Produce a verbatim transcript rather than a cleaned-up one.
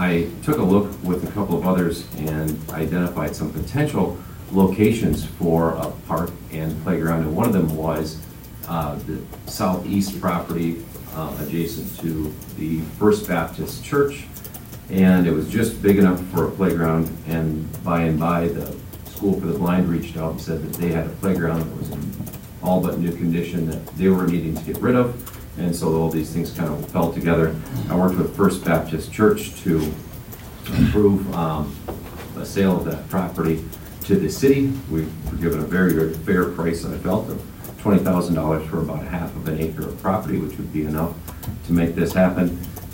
I took a look with a couple of others and identified some potential locations for a park and playground, and one of them was uh, the southeast property uh, adjacent to the First Baptist Church, and it was just big enough for a playground. And by and by, the School for the Blind reached out and said that they had a playground that was in all but new condition that they were needing to get rid of, and so all these things kind of fell together. I worked with First Baptist Church to approve um, a sale of that property to the city. We were given a very, very fair price, I felt, of twenty thousand dollars for about a half of an acre of property, which would be enough to make this happen.